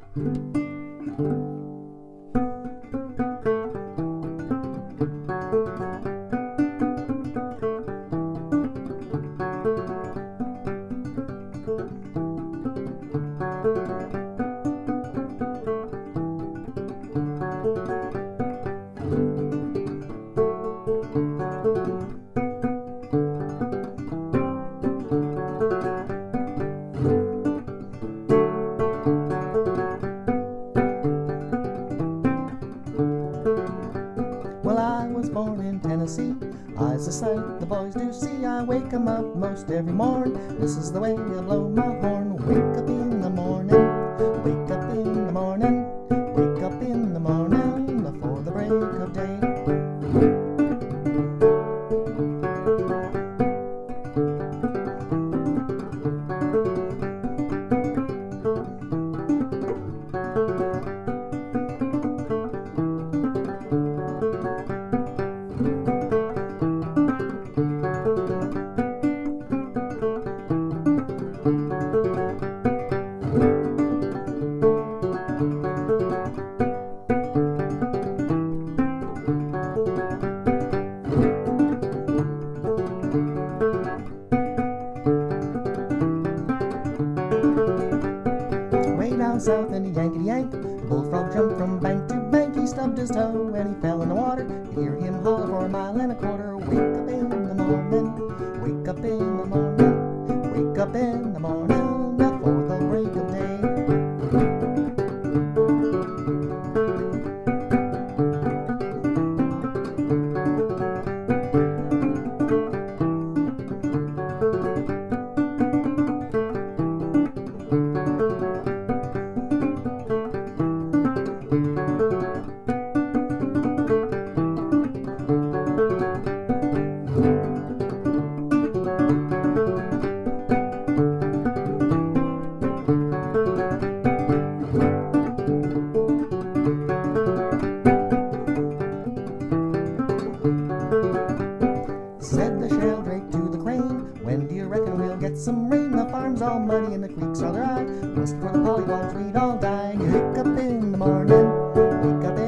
Well, I was born in Tennessee. I's a sight the boys do see. I wake 'em up most every morn. This is the way I blow my horn. Wake up in the morning. Wake up in the morning. Wake up in the morning before the break of day. Way down south in the Yankety-Yank, bullfrog jumped from bank to bank. He stubbed his toe and he fell in the water. You hear him holler for a mile and a quarter. Wake up in the morning, wake up in the morning, wake up in the morning before the break of day. Said the sheldrake to the crane, when do you reckon we'll get some rain? The farm's all muddy and the creeks are dry. West for the pollywogs we'd all die. Wake up in the morning, wake up